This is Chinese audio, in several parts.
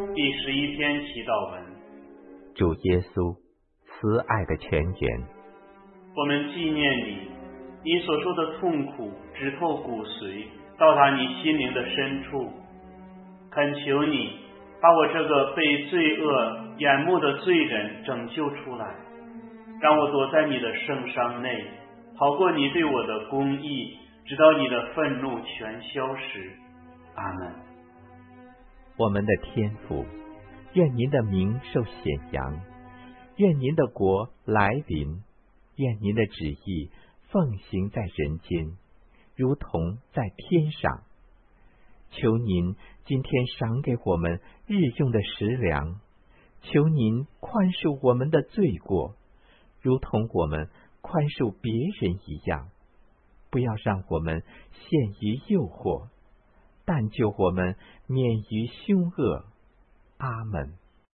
第11篇祈祷文。 主耶稣，慈爱的泉源， 我们纪念你所受的痛苦直透骨髓，到达你心灵的深处。恳求你把我这个被罪恶淹没的罪人拯救出来，让我躲在你的圣伤内，逃过你对我的公义，直到你的愤怒全消时。阿们。 我们的天父，愿您的名受显扬，愿您的国来临，愿您的旨意奉行在人间，如同在天上。求您今天赏给我们日用的食粮，求您宽恕我们的罪过，如同我们宽恕别人一样。不要让我们陷于诱惑，但救我们免于凶恶。阿们。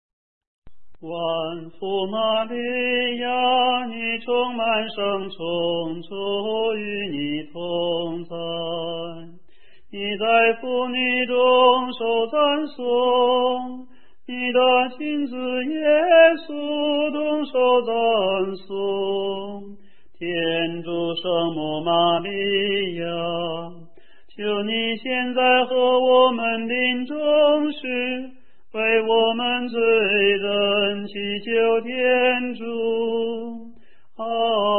万福玛利亚，你充满圣宠，主与你同在。你在妇女中受赞颂，你的亲子耶稣同受赞颂。天主圣母玛利亚，求你现在和我们临终时，为我们罪人祈求天主。